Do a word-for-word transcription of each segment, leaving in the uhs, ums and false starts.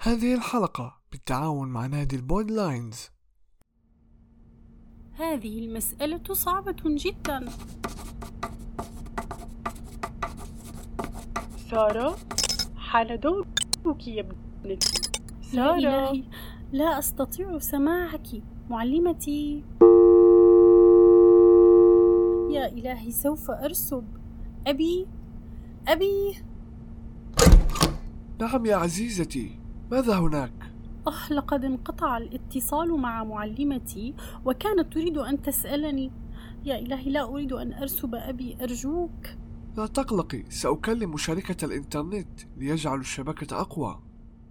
هذه الحلقة بالتعاون مع نادي البورد لاينز. هذه المسألة صعبة جدا. سارة، حان دورك يا ابنتي. يا إلهي، لا أستطيع سماعك معلمتي. يا إلهي، سوف أرسب. أبي أبي نعم يا عزيزتي، ماذا هناك؟ أه لقد انقطع الاتصال مع معلمتي وكانت تريد أن تسألني. يا إلهي، لا أريد أن أرسب أبي، أرجوك. لا تقلقي، سأكلم شركة الإنترنت ليجعلوا الشبكة أقوى.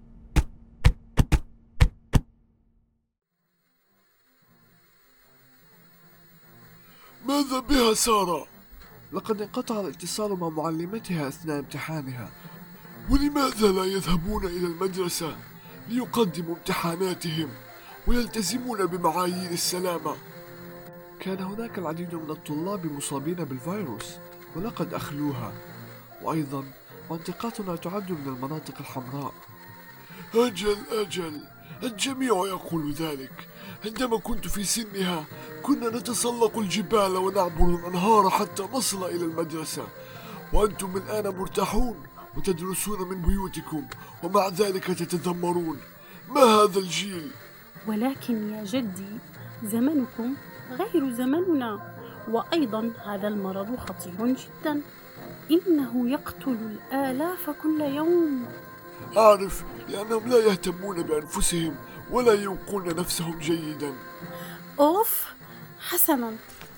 ماذا بها سارة؟ لقد انقطع الاتصال مع معلمتها أثناء امتحانها. ولماذا لا يذهبون إلى المدرسة ليقدموا امتحاناتهم ويلتزمون بمعايير السلامة؟ كان هناك العديد من الطلاب مصابين بالفيروس ولقد أخلوها، وأيضا منطقتنا تعد من المناطق الحمراء. أجل أجل، الجميع يقول ذلك. عندما كنت في سنها كنا نتسلق الجبال ونعبر الأنهار حتى نصل إلى المدرسة، وأنتم الآن مرتاحون وتدرسون من بيوتكم ومع ذلك تتذمرون. ما هذا الجيل؟ ولكن يا جدي، زمنكم غير زمننا، وأيضا هذا المرض خطير جدا، إنه يقتل الآلاف كل يوم. أعرف، لأنهم لا يهتمون بأنفسهم ولا يوقون نفسهم جيدا. أوف، حسنا.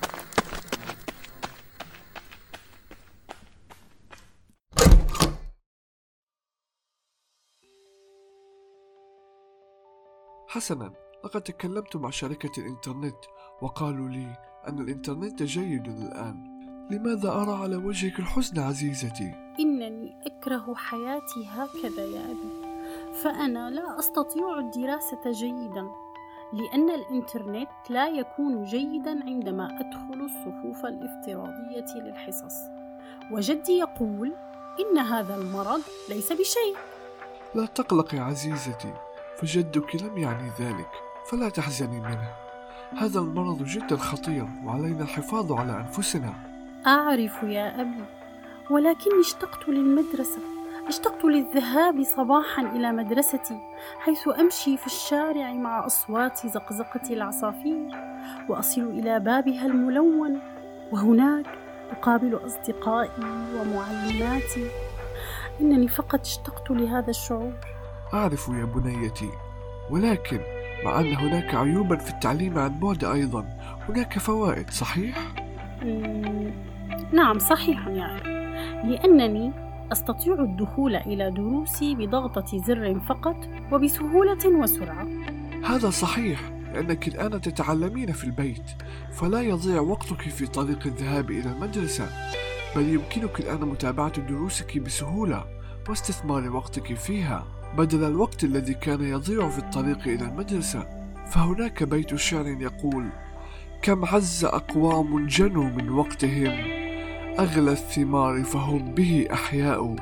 حسنا، لقد تكلمت مع شركة الإنترنت وقالوا لي أن الإنترنت جيد الآن. لماذا أرى على وجهك الحزن عزيزتي؟ إنني أكره حياتي هكذا يا أبي، فأنا لا أستطيع الدراسة جيدا، لأن الإنترنت لا يكون جيدا عندما أدخل الصفوف الافتراضية للحصص، وجدي يقول إن هذا المرض ليس بشيء. لا تقلقي عزيزتي، فجدك لم يعني ذلك، فلا تحزني منه. هذا المرض جدا خطير وعلينا الحفاظ على أنفسنا. أعرف يا أبي، ولكني اشتقت للمدرسة، اشتقت للذهاب صباحا إلى مدرستي، حيث أمشي في الشارع مع أصوات زقزقة العصافير، وأصل إلى بابها الملون، وهناك أقابل أصدقائي ومعلماتي. إنني فقط اشتقت لهذا الشعور. أعرف يا بنيتي، ولكن مع أن هناك عيوبا في التعليم عن بعد أيضا هناك فوائد، صحيح؟ مم... نعم صحيح يا أبي، لأنني أستطيع الدخول إلى دروسي بضغطة زر فقط وبسهولة وسرعة. هذا صحيح، لأنك الآن تتعلمين في البيت، فلا يضيع وقتك في طريق الذهاب إلى المدرسة، بل يمكنك الآن متابعة دروسك بسهولة واستثمار وقتك فيها بدل الوقت الذي كان يضيع في الطريق إلى المدرسة. فهناك بيت شعر يقول: كم عز أقوام جنوا من وقتهم، أغلى الثمار فهم به أحياء،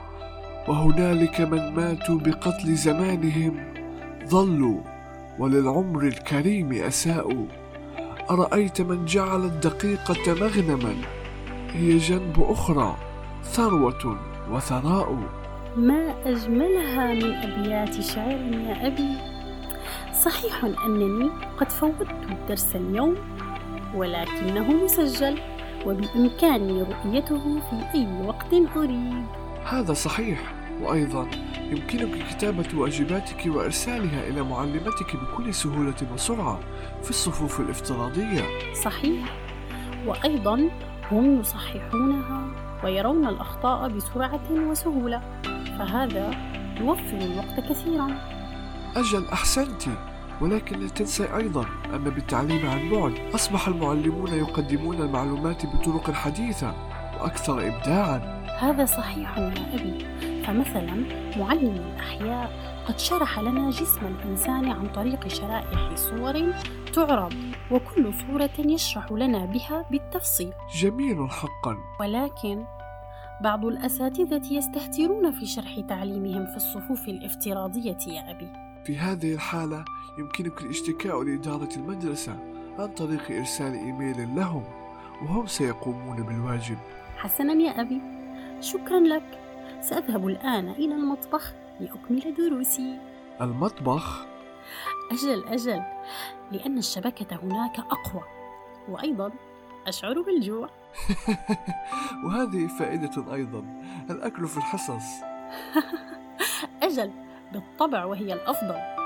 وهنالك من ماتوا بقتل زمانهم، ظلوا وللعمر الكريم أساءوا. أرأيت من جعل الدقيقة مغنما، هي جنب أخرى ثروة وثراء. ما أجملها من أبيات شعر يا أبي. صحيح أنني قد فوتت الدرس اليوم، ولكنه مسجل وبإمكاني رؤيته في أي وقت أريد. هذا صحيح، وأيضا يمكنك كتابة واجباتك وإرسالها إلى معلمتك بكل سهولة وسرعة في الصفوف الافتراضية. صحيح، وأيضا هم يصححونها ويرون الأخطاء بسرعة وسهولة، فهذا يوفر الوقت كثيرا. أجل، أحسنت، ولكن لا تنسي أيضا أن بالتعليم عن بعد أصبح المعلمون يقدمون المعلومات بطرق حديثة وأكثر إبداعا. هذا صحيح يا أبي، فمثلا معلم الأحياء قد شرح لنا جسم الإنسان عن طريق شرائح صور تعرض، وكل صورة يشرح لنا بها بالتفصيل. جميل حقا. ولكن بعض الأساتذة يستهترون في شرح تعليمهم في الصفوف الافتراضية يا أبي. في هذه الحالة يمكنك الاشتكاء لإدارة المدرسة عن طريق إرسال إيميل لهم، وهم سيقومون بالواجب. حسناً يا أبي، شكراً لك. سأذهب الآن إلى المطبخ لأكمل دروسي. المطبخ؟ أجل أجل، لأن الشبكة هناك أقوى، وأيضاً أشعر بالجوع. وهذه فائدة أيضاً، الأكل في الحصص. أجل بالطبع، وهي الأفضل.